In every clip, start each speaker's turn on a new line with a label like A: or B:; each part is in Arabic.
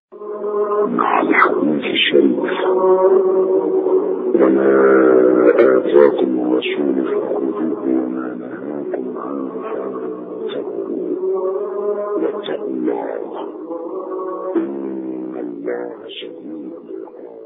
A: مع الحديث الشريف. وما آتاكم الرسول فخذوه وما نهاكم عنه فانتهوا واتقوا الله إن الله شديد العقاب.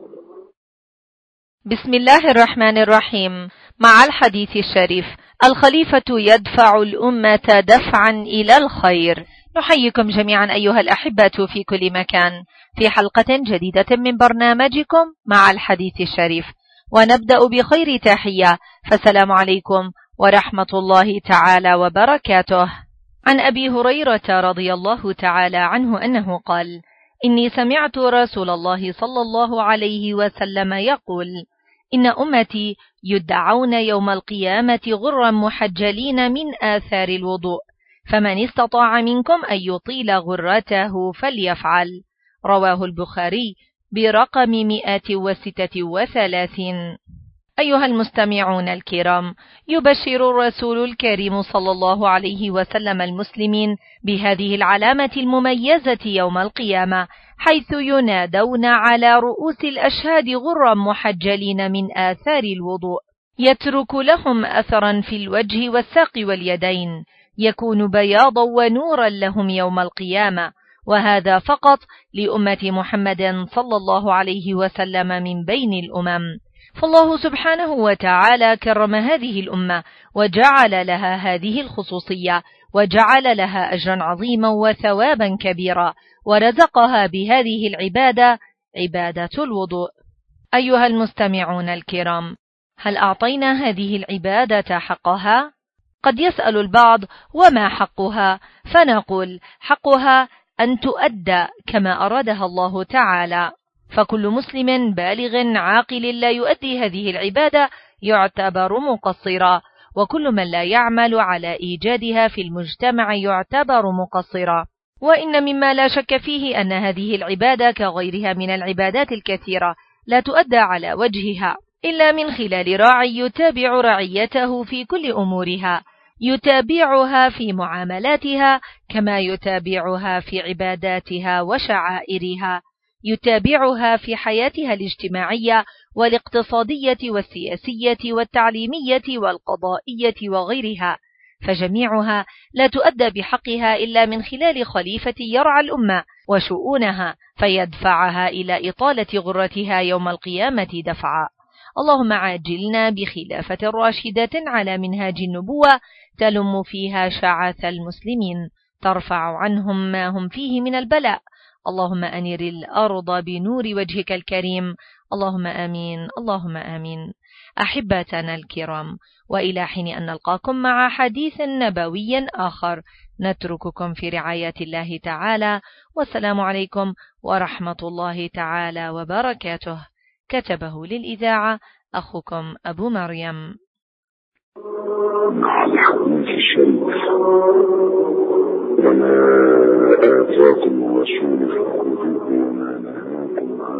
B: بسم الله الرحمن الرحيم. مع الحديث الشريف. الخليفة يدفع الأمة دفعا إلى الخير. نحييكم جميعا أيها الأحبة في كل مكان في حلقة جديدة من برنامجكم مع الحديث الشريف، ونبدأ بخير تحية، فالسلام عليكم ورحمة الله تعالى وبركاته. عن أبي هريرة رضي الله تعالى عنه أنه قال: إني سمعت رسول الله صلى الله عليه وسلم يقول: إن أمتي يدعون يوم القيامة غرا محجلين من آثار الوضوء، فمن استطاع منكم أن يطيل غرته فليفعل. رواه البخاري برقم 136. أيها المستمعون الكرام، يبشر الرسول الكريم صلى الله عليه وسلم المسلمين بهذه العلامة المميزة يوم القيامة، حيث ينادون على رؤوس الأشهاد غرا محجلين من آثار الوضوء، يترك لهم أثرا في الوجه والساق واليدين، يكون بياضا ونورا لهم يوم القيامة، وهذا فقط لأمة محمد صلى الله عليه وسلم من بين الأمم. فالله سبحانه وتعالى كرم هذه الأمة وجعل لها هذه الخصوصية، وجعل لها أجرا عظيما وثوابا كبيرا، ورزقها بهذه العبادة، عبادة الوضوء. أيها المستمعون الكرام، هل أعطينا هذه العبادة حقها؟ قد يسأل البعض: وما حقها؟ فنقول: حقها أن تؤدى كما أرادها الله تعالى، فكل مسلم بالغ عاقل لا يؤدي هذه العبادة يعتبر مقصرا، وكل من لا يعمل على إيجادها في المجتمع يعتبر مقصرا. وإن مما لا شك فيه أن هذه العبادة كغيرها من العبادات الكثيرة لا تؤدى على وجهها إلا من خلال راعي يتابع رعيته في كل أمورها، يتابعها في معاملاتها كما يتابعها في عباداتها وشعائرها، يتابعها في حياتها الاجتماعية والاقتصادية والسياسية والتعليمية والقضائية وغيرها، فجميعها لا تؤدى بحقها إلا من خلال خليفة يرعى الأمة وشؤونها، فيدفعها إلى إطالة غرتها يوم القيامة دفعا. اللهم عاجلنا بخلافة راشدة على منهاج النبوة تلم فيها شعث المسلمين، ترفع عنهم ما هم فيه من البلاء. اللهم أنر الأرض بنور وجهك الكريم. اللهم آمين، اللهم آمين. أحبتنا الكرام، وإلى حين أن نلقاكم مع حديث نبوي آخر، نترككم في رعاية الله تعالى، والسلام عليكم ورحمة الله تعالى وبركاته. كتبه للإذاعة أخوكم أبو مريم.
A: مع الحديث الشريف. وما آتاكم الرسول فخذوه وما نهاكم عنه